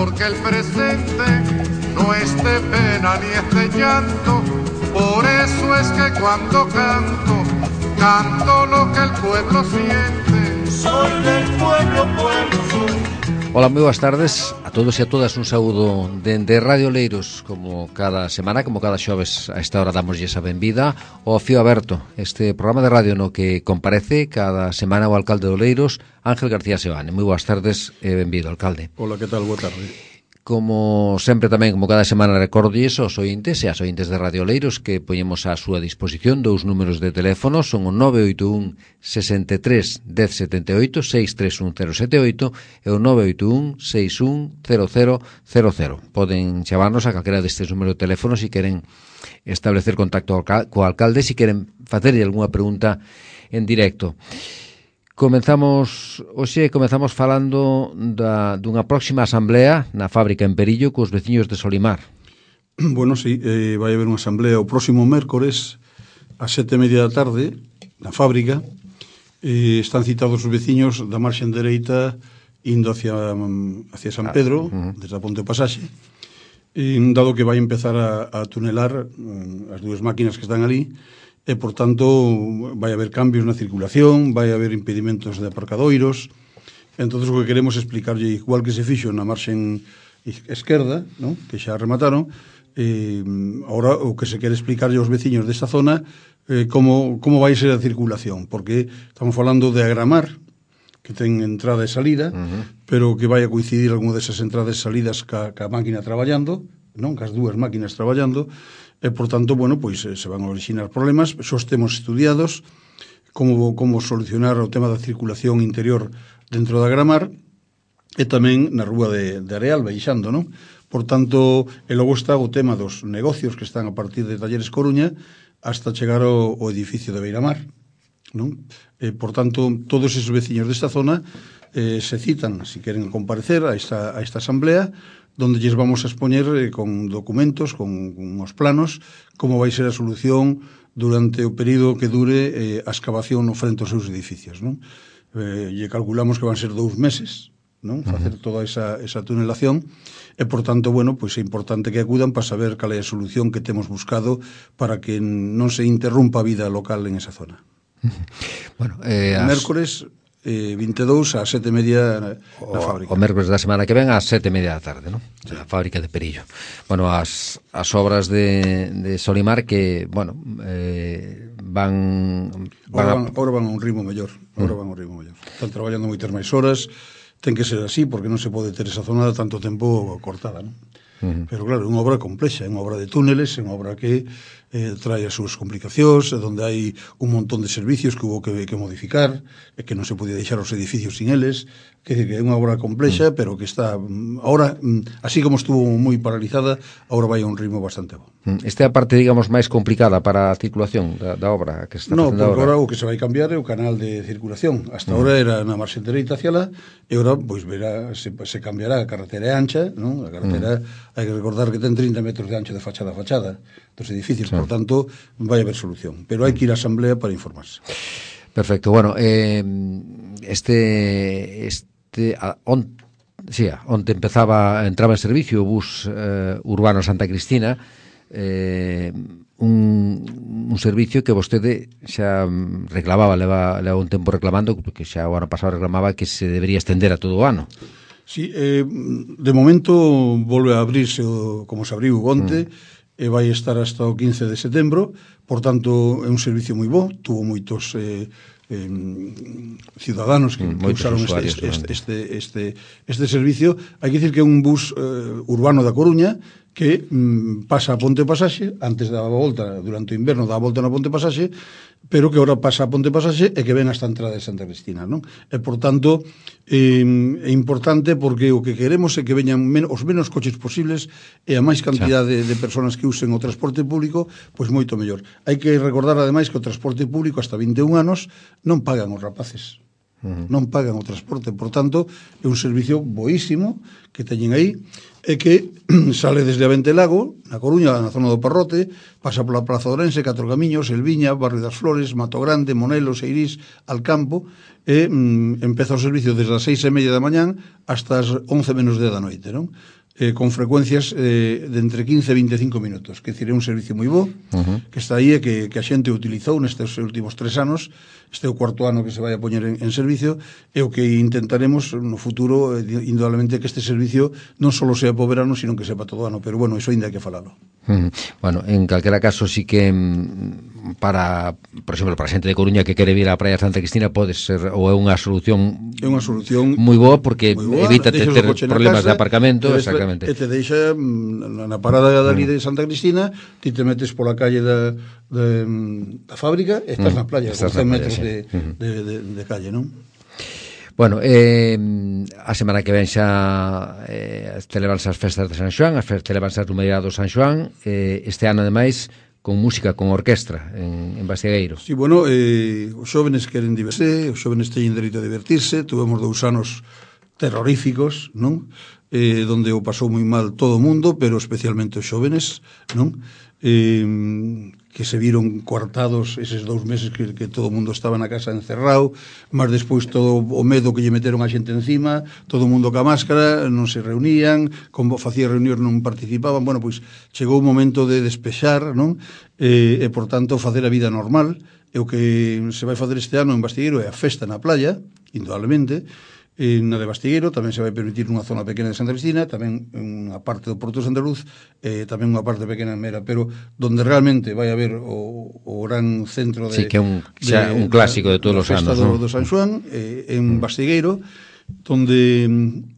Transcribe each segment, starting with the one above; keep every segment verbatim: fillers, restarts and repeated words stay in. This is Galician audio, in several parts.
porque el presente no es de pena ni es de llanto. Por eso es que cuando canto, canto lo que el pueblo siente. Soy del pueblo, pueblo soy. Ola, moi boas tardes a todos e a todas. Un saúdo dende Radio Oleiros. Como cada semana, como cada xoves, a esta hora damoslle esa benvida ao Fío Aberto, este programa de radio no que comparece cada semana o alcalde de Oleiros, Ángel García Sebane. Moi boas tardes e benvido, alcalde. Ola, que tal? Boa tarde. Como sempre tamén, como cada semana, recordolles aos ointes e as ointes de Radio Oleiros que poñemos á súa disposición dous números de teléfono, son o nove oito un, sesenta e tres, dez setenta e oito, seis tres un cero sete oito e o nove oito un, seis un cero cero cero cero. Poden chamarnos a calquera destes números de teléfono se queren establecer contacto co alcalde, se queren facerlle algunha pregunta en directo. Comenzamos, hoxe comenzamos falando da, dunha próxima asamblea na fábrica en Perillo cos veciños de Solimar. Bueno, sí, eh, vai haber unha asamblea o próximo mércores a sete e media da tarde na fábrica. Eh, están citados os veciños da marxen dereita indo hacia, hacia San Pedro, ah, uh-huh. desde a Ponte Pasaxe, eh, dado que vai empezar a, a tunelar um, as dúas máquinas que están ali. E, por tanto, vai haber cambios na circulación, vai haber impedimentos de aparcadoiros. Entón, o que queremos explicarlle, igual que se fixo na marxen esquerda, ¿no?, que xa remataron, eh, ahora o que se quere explicarlle aos veciños desta zona eh, como, como vai ser a circulación, porque estamos falando de agramar, que ten entrada e salida, uh-huh. pero que vai a coincidir algunha desas entradas e salidas ca, ca máquina traballando, non, cas dúas máquinas traballando. E, por tanto, bueno, pois se van a orixinar problemas. Xo temos estudiados como, como solucionar o tema da circulación interior dentro da Gramar e tamén na rúa de, de Areal, baixando, non? Por tanto, e logo está o tema dos negocios que están a partir de Talleres Coruña hasta chegar ao, ao edificio de Beiramar, non? E, por tanto, todos esos veciños desta zona eh, se citan, se queren comparecer a esta, a esta asamblea, donde lles vamos a expoñer eh, con documentos, con, con os planos, como vai ser a solución durante o período que dure eh, a excavación no frente aos seus edificios, non? Eh, lle calculamos que van ser dous meses, non? Facer toda esa, esa tunelación, e, por tanto, bueno, pois é importante que acudan para saber cal é a solución que temos buscado para que non se interrumpa a vida local en esa zona. Bueno, eh, as... Mércores... Eh, vinte e dous a sete e media na, na fábrica. O mércores da semana que ven a sete e media da tarde, non? Sí. Na fábrica de Perillo. Bueno, as, as obras de, de Solimar que, bueno, eh, van... van ahora, van, a... ahora van a un ritmo mellor. Ahora mm. van a un ritmo mellor. Están traballando moitas máis horas. Ten que ser así, porque non se pode ter esa zona de tanto tempo cortada, non? Mm. Pero claro, é unha obra complexa, é unha obra de túneles, é unha obra que eh, trae as súas complicacións, donde hai un montón de servicios que hubo que, que modificar, e que non se podía deixar os edificios sin eles, que é unha obra complexa, mm. pero que está, ahora, así como estuvo moi paralizada, ahora vai a un ritmo bastante bo. Esta é a parte, digamos, máis complicada para a circulación da, da obra que está no, facendo porque agora. agora o que se vai cambiar é o canal de circulación. Hasta mm. agora era na marxen dereita hacia lá, e agora, pois, verá, se, se cambiará, a carretera é ancha, non? A carretera, mm. hai que recordar que ten trinta metros de ancho de fachada a fachada dos edificios, sí. Por tanto, vai haber solución. Pero hai que ir á asamblea para informarse. Perfecto. Bueno, eh, este... este a, on, sí, onde empezaba, entraba en servicio o bus eh, urbano Santa Cristina, eh, un, un servicio que vostede xa reclamaba, leva, leva un tempo reclamando, que xa o ano pasado reclamaba que se debería estender a todo o ano. Sí, eh, de momento volve a abrirse o, como se abriu onte, mm. e vai estar hasta o quince de setembro, por tanto é un servicio moi bo, tuvo moitos eh, eh, ciudadanos que, mm, que usaron este, este, este, este, este servicio. Hai que dicir que é un bus eh, urbano da Coruña que mm, pasa a Ponte Pasaxe, antes da volta, durante o inverno dá a volta na Ponte Pasaxe, pero que agora pasa a Ponte Pasaxe e que ven hasta a entrada de Santa Cristina, non? E, por tanto, eh, é importante porque o que queremos é que veñan men os menos coches posibles e a máis cantidade de, de personas que usen o transporte público, pois moito mellor. Hai que recordar, ademais, que o transporte público hasta vinte e un anos non pagan os rapaces. uh-huh. non pagan o transporte, por tanto, é un servicio boísimo que teñen aí, e que sale desde a Ventelago, na Coruña, na zona do Parrote, pasa pola Praza Ourense, Catro Camiños, Elviña, Barrio das Flores, Mato Grande, Monelos, Eirís, Alcampo, e mm, empeza o servicio desde as seis e media da mañán hasta as once menos dez da noite, non? Eh, con frecuencias eh, de entre quince e veinticinco minutos, que decir, é un servicio moi bo, uh-huh. que está aí e que, que a xente utilizou nestes últimos tres anos, este é o cuarto ano que se vai a poñer en, en servicio, e o que intentaremos no futuro, eh, indudablemente, que este servicio non só sea po verano, sino que sepa todo ano, pero bueno, iso ainda hai que falalo. Uh-huh. Bueno, en calquera caso, sí que para, por exemplo, para a xente de Coruña que quere vir á Praia de Santa Cristina pode ser, ou é unha solución é unha solución moi boa, porque moi boa, evita ter problemas casa, de aparcamento, te exactamente. E te deixa na parada dali de Santa Cristina, ti te metes pola calle da, de, da fábrica e estás mm, na playa, con cen metros sí. de, de, de, de calle, non? Bueno, eh, a semana que ven xa eh, celebanse as festas de San Xoán, as celebanse as Romería do San Xoán, eh, este ano, ademais, con música, con orquestra en, en Bastigueiro. Sí, bueno, eh, os xóvenes queren divertirse, os xóvenes teñen dereito a divertirse, tuvemos dous anos terroríficos, non? Eh, donde o pasou moi mal todo o mundo, pero especialmente os xóvenes, non? Eh, que se viron coartados eses dous meses que, que todo o mundo estaba na casa encerrado, mas despois todo o medo que lle meteron a xente encima, todo o mundo ca máscara, non se reunían, como facía reunións non participaban, bueno, pois chegou o momento de despexar, non? E, e por tanto, facer a vida normal, e o que se vai facer este ano en Bastigueiro é a festa na playa, indudablemente, e na de Bastigueiro tamén se vai permitir nunha zona pequena de Santa Cristina, tamén unha parte do Porto de Santa Luz, e tamén unha parte pequena en Mera, pero donde realmente vai haber o, o gran centro de... Sí, que é un, xa, de, un clásico de, de todos os anos, do, do San Xoán, eh, en Bastigueiro, donde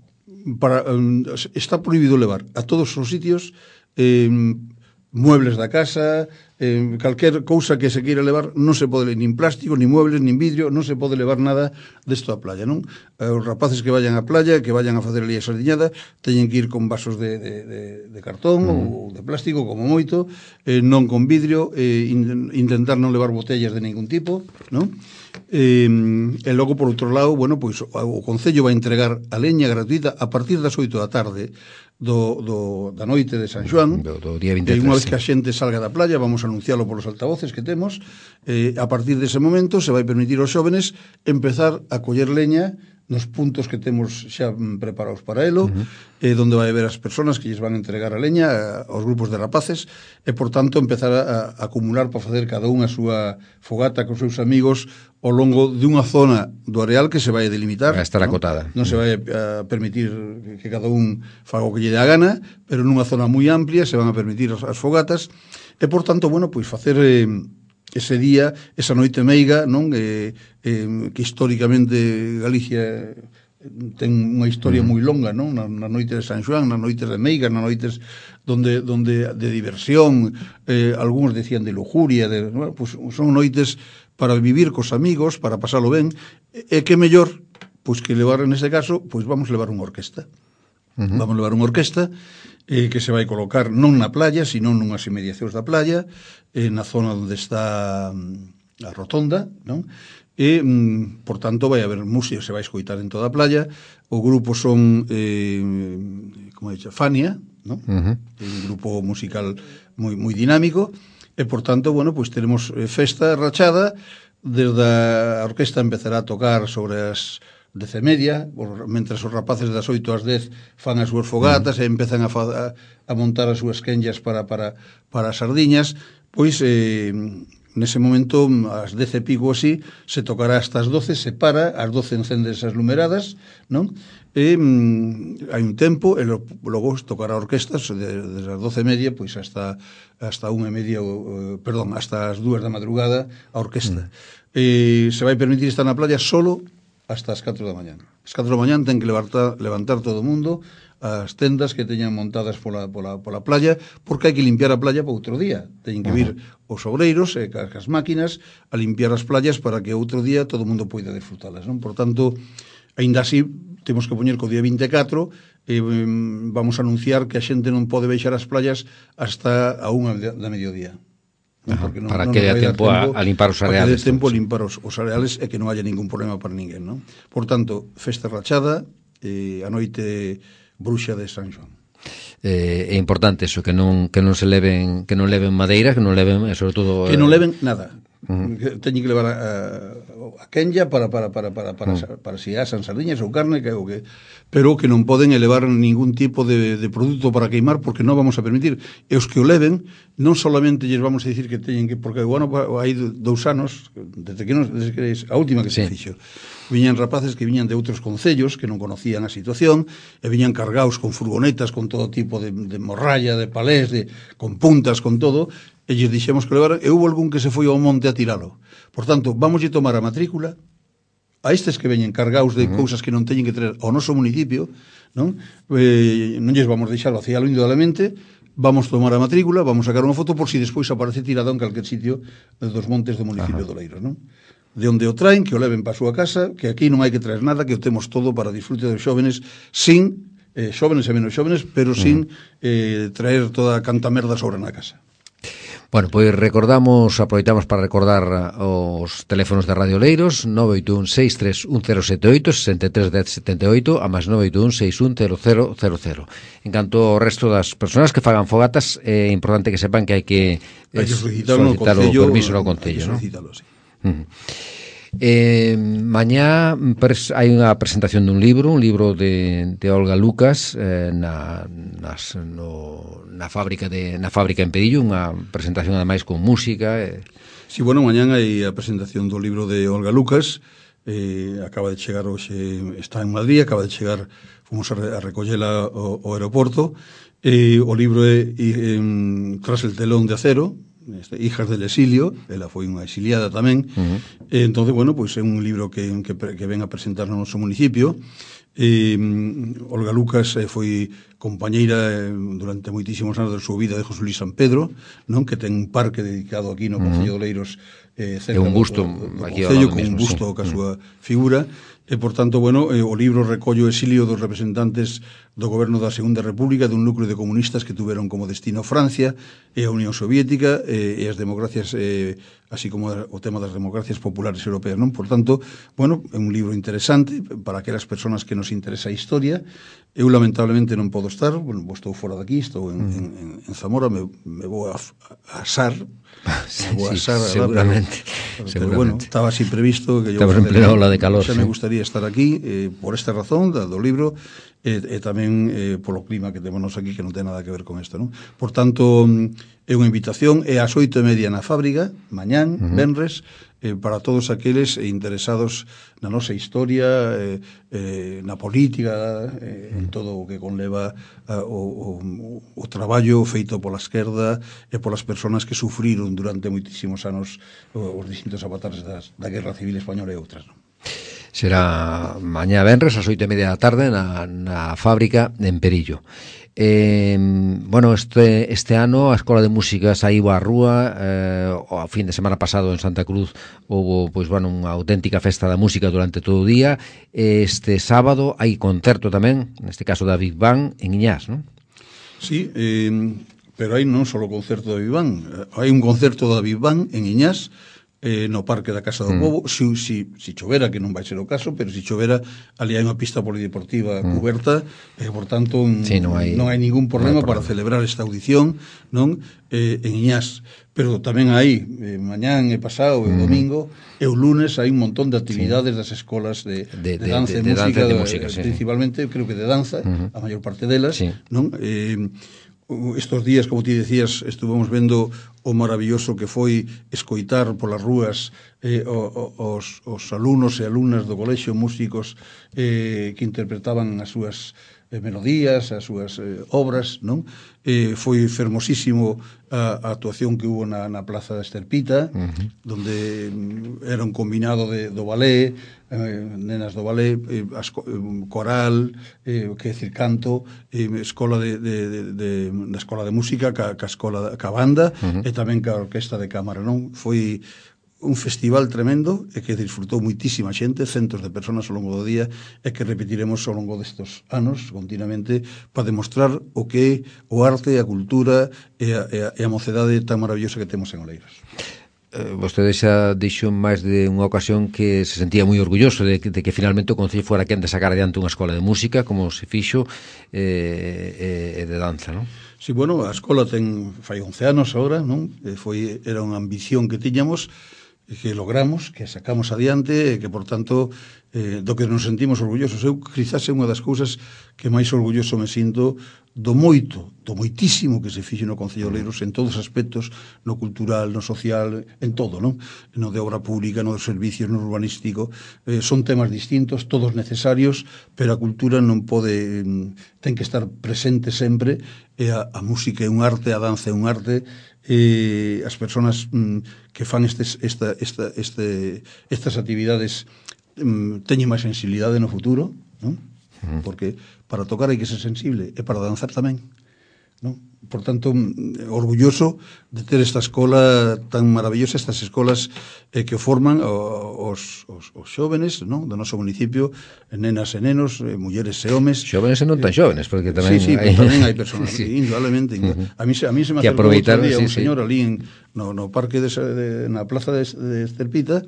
para, está prohibido levar a todos os sitios eh, muebles da casa, eh, calquer cousa que se queira levar, non se pode, nin plástico, nin muebles, nin vidrio, non se pode levar nada desto á playa, non? Eh, os rapaces que vayan á playa, que vayan a facer ali a sardiñada, teñen que ir con vasos de, de, de, de cartón mm. ou de plástico, como moito, eh, non con vidrio, eh, in, intentar non levar botellas de ningún tipo, non? Eh, e logo, por outro lado, bueno, pois o Concello vai entregar a leña gratuita a partir das oito da tarde do, do, da noite de San Xoán, do, do día vinte e tres, e unha vez que a xente salga da playa, vamos a anuncialo polos altavoces que temos, eh, a partir dese momento se vai permitir aos xóvenes empezar a coller leña nos puntos que temos xa preparados para elo, uh-huh. eh, donde vai haber as persoas que lles van a entregar a leña aos grupos de rapaces, e, por tanto, empezar a, a acumular para facer cada un a súa fogata con seus amigos ao longo de unha zona do areal que se vai a delimitar. Vai estar non? acotada. Non se vai a permitir que cada un faga o que lle dé a gana, pero nunha zona moi amplia se van a permitir as, as fogatas, e, por tanto, bueno, pois facer... Eh, ese día, esa noite meiga, non? Eh, eh, que históricamente Galicia ten unha historia moi longa, non? Na, na noite de San Xoán, nas noites de meiga, nas noites donde, donde de diversión, eh, algúns decían de lujuria, de, bueno, pues son noites para vivir cos amigos, para pasalo ben, e que mellor, pois que levar en ese caso, pois vamos levar unha orquesta. Uh-huh. Vamos levar unha orquesta eh, que se vai colocar non na playa, sino nunhas inmediacións da playa, eh, na zona onde está mm, a rotonda, non? E, mm, por tanto, vai haber música, se vai escoitar en toda a playa. O grupo son, eh, como he dicho, Fania, non? Uh-huh. Un grupo musical moi, moi dinámico, e, por tanto, bueno, pues tenemos eh, festa rachada, desde a orquesta empezará a tocar sobre as dez e media, mentras os rapaces das oito ás dez fan as súas fogatas, mm. e empezan a, fa, a montar as súas quenllas para, para, para as sardiñas, pois eh, nese momento ás dez e pico así se tocará hasta as doce, se para, ás doce encendes as lumeradas, non? E mm, hai un tempo, e logo tocará orquestas de, desde as doce e media pois hasta hasta unha e media, eh, perdón, hasta as dúas da madrugada a orquesta. Mm. E se vai permitir estar na playa solo hasta as catro da mañán. As catro da mañán ten que levantar, levantar todo o mundo as tendas que teñan montadas pola, pola, pola playa, porque hai que limpiar a playa para outro día. Teñen que vir os obreiros e as máquinas a limpiar as playas para que outro día todo o mundo poida disfrutalas, non? Por tanto, aínda así, temos que poñer co día vinte e catro e eh, vamos a anunciar que a xente non pode baixar as playas hasta a unha da mediodía. Ajá, non, para non que dé tempo, tempo a, a limpar os areales. Para que dé tempo a limpar os, os areales e que non haya ningún problema para ninguén, non? Por tanto, festa rachada e a noite bruxa de San Xoán. Eh, é importante eso, que non que non se leven, que non leven madeira, que non leven, sobre todo que non leven nada. Uh-huh. Teñen que levar a, a Kenya para para para para para, uh-huh. para, para si asan sardiñas ou carne, que o que, pero que non poden elevar ningún tipo de, de produto para queimar, porque non vamos a permitir. E os que o leven, non solamente lles vamos a dicir que teñen que, porque bueno, hai dous anos desde que, nos, desde que a última que se sí. fixo, viñan rapaces que viñan de outros concellos que non conocían a situación e viñan cargados con furgonetas, con todo tipo de, de morralla, de palés, de, con puntas, con todo. E lles dixemos que levaran, e hubo algún que se foi ao monte a tiralo. Por tanto, vamos a tomar a matrícula a estes que veñen cargados de uh-huh. cousas que non teñen que traer ao noso municipio, non? Eh, non lles vamos deixar vacialo indudablemente, vamos tomar a matrícula, vamos sacar unha foto por si despois aparece tirado en calquer sitio dos montes do municipio uh-huh. do Leiros, non? De onde o traen, que o leven para a súa casa, que aquí non hai que traer nada, que o temos todo para disfrute dos xóvenes, sin, eh, xóvenes e menos xóvenes, pero uh-huh. sin eh, traer toda a canta merda sobre na casa. Bueno, pois recordamos, aproveitamos para recordar os teléfonos de Radio Leiros, nove oito un seis tres un cero sete oito, sesenta e tres dez setenta e oito, a máis nove oito un seis un cero cero cero cero. En canto ao resto das persoas que fagan fogatas, é importante que sepan que hai que eh, solicitar o permiso no Concello, ¿no? Sí. Uh-huh. Eh, mañá pres, hai unha presentación dun libro, un libro de, de Olga Lucas eh, na, nas, no, na fábrica de na fábrica en Pedillo, unha presentación ademais con música. Eh. Si, sí, bueno, mañá hai a presentación do libro de Olga Lucas, eh, acaba de chegar hoxe, está en Madrid, acaba de chegar, fomos a, re, a recollela ao, ao aeroporto, eh, o libro é eh, Tras el telón de acero, Este, Hijas del exilio, ela foi unha exiliada tamén. Uh-huh. eh, entonces, bueno, pois pues é un libro que, que, que ven a presentar no noso municipio. eh, Olga Lucas eh, foi compañeira eh, durante moitísimos anos da súa vida de José Luis San Pedro, non, que ten un parque dedicado aquí no Concello uh-huh. de Leiros, eh, cerca un busto do, do, do aquí Concello, con mismo, un busto sí. ca súa figura. E, por tanto, bueno, eh, o libro recolle o exilio dos representantes do goberno da Segunda República, dun núcleo de comunistas que tuveron como destino Francia e a Unión Soviética eh, e as democracias, eh, así como o tema das democracias populares europeas, non? Por tanto, bueno, é un libro interesante para aquelas persoas que nos interesa a historia. Eu, lamentablemente, non podo estar, bueno, estou fora daqui, estou en, mm. en, en Zamora, me, me vou a, a asar, sí, me vou a asar, sí, seguramente, pero, pero, seguramente. bueno, estaba así previsto que yo estamos en plena ola de calor, xa sí. me gustaría estar aquí eh, por esta razón da, do libro e, e tamén eh, polo clima que temos aquí, que non ten nada que ver con isto, non? Por tanto, é unha invitación, é ás oito e media na fábrica, mañán, uh-huh. venres, eh, para todos aqueles interesados na nosa historia, eh, eh, na política, eh, en todo o que conleva eh, o, o, o traballo feito pola esquerda e polas persoas que sufriron durante moitísimos anos os distintos avatares das, da Guerra Civil Española e outras, non? Será mañá venres ás oito e media da tarde na, na fábrica en Perillo. Eh, bueno, este, este ano a Escola de Música saiu á rúa, eh, o fin de semana pasado en Santa Cruz houve, pois, bueno, unha auténtica festa da música durante todo o día. Este sábado hai concerto tamén, neste caso da Big Bang en Iñás, non? Sí, eh, pero hai non só concerto da Big Bang, hai un concerto da Big Bang en Iñás, eh, no Parque da Casa do mm. Pobo, si, si, si chovera, que non vai ser o caso, pero si chovera, ali hai unha pista polideportiva mm. cuberta, e, eh, por tanto, sí, non, hai, non hai ningún problema, non hai para celebrar esta audición, non, eh, en Iñás. Pero tamén hai, eh, mañán e pasado, e mm. domingo, e o lunes hai un montón de actividades sí. das escolas de, de, de danza de, de, e música, de, de música sí, principalmente, sí. creo que de danza, mm. a maior parte delas, sí. non, eh, estos días, como ti decías, estuvemos vendo o maravilloso que foi escoitar polas rúas eh, os, os alumnos e alumnas do colexio, músicos eh, que interpretaban as súas eh, melodías, as súas eh, obras, non? Eh, foi fermosísimo a, a actuación que hubo na, na Plaza da Esterpita, uh-huh. donde era un combinado de, do ballet, eh, nenas do ballet, eh, as, coral, eh, que decir, canto, eh, escola de, de, de, de, da escola de música, ca, ca escola, ca banda, uh-huh. e tamén ca orquesta de cámara, non? Foi un festival tremendo e que disfrutou moitísima xente, centos de personas ao longo do día, e que repetiremos ao longo destes anos continuamente para demostrar o que é o arte, a cultura e a, e a, e a mocedade tan maravillosa que temos en Oleiros. Eh, vostede xa dixo máis de unha ocasión que se sentía moi orgulloso de que, de que finalmente o Concello fora quen de sacar adiante unha escola de música como se fixo e eh, eh, de danza, non? Sí, bueno, a escola ten fai once anos agora, non? E foi, era unha ambición que tiñamos, que logramos, que sacamos adiante e que, por tanto, eh, do que nos sentimos orgullosos. Eu, quizás, é unha das cousas que máis orgulloso me sinto do moito, do moitísimo que se fixe no Concello de Oleiros en todos os aspectos, no cultural, no social, en todo, non? No de obra pública, no de servicios, no urbanístico. Eh, son temas distintos, todos necesarios, pero a cultura non pode, ten que estar presente sempre, e a, a música é un arte, a danza é un arte, e as persoas mm, que fan estes, esta, esta, este, estas actividades mm, teñen máis sensibilidade no futuro, non? Uh-huh. Porque para tocar hai que ser sensible e para danzar tamén, non? Por tanto, orgulloso de ter esta escola tan maravillosa, estas escolas eh, que forman os, os, os xóvenes, non? Do noso municipio, nenas e nenos, eh, mulleres e homes. Xóvenes e non tan xóvenes, porque tamén sí, sí, hai... tamén hai personas, sí. indudablemente. Uh-huh. A mí, a mí se me acercou outro día un señor sí. ali en, no, no parque de, de, na plaza de, de Estelpita.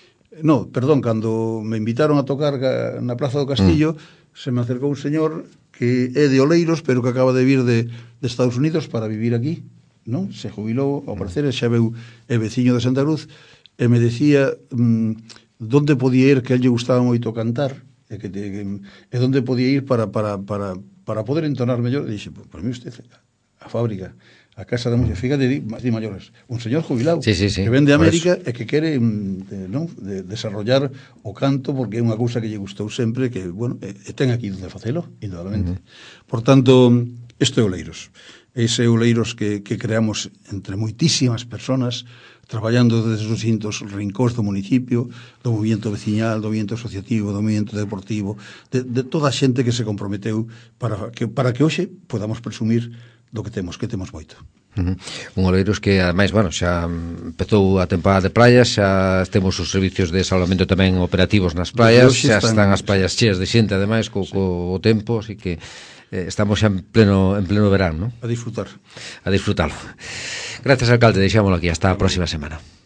No, perdón, cando me invitaron a tocar na Plaza do Castillo, mm. se me acercou un señor que é de Oleiros, pero que acaba de vir de, de Estados Unidos para vivir aquí, non? Se jubilou, ao parecer, xa veu é veciño de Santa Cruz, e me decía mmm, donde podía ir, que a él lle gustaba moito cantar, e que, te, que e donde podía ir para, para, para, para poder entonar mellor. E dixe, por mí usted, a fábrica, a casa da música, fíjate, máis de maiores, un señor jubilado sí, sí, sí. que ven de América e que quere de, non, de desarrollar o canto porque é unha cousa que lle gustou sempre, que, bueno, e, e ten aquí onde facelo, indudablemente. Uh-huh. Por tanto, isto é Oleiros. Ese Oleiros que, que creamos entre moitísimas personas, traballando desde os distintos rincóns do municipio, do movimento veciñal, do movimento asociativo, do movimento deportivo, de, de toda a xente que se comprometeu para que, para que hoxe podamos presumir do que temos, que temos moito. Uh-huh. Un Oleiros que, ademais, bueno, xa empezou a temporada de praias, xa temos os servicios de salvamento tamén operativos nas praias, xa están, están as praias cheas de xente, ademais, co, sí. co tempo, así que eh, estamos xa en pleno, en pleno verán, non? A disfrutar. A disfrutalo. Gracias, alcalde, deixámoslo aquí, hasta a próxima semana.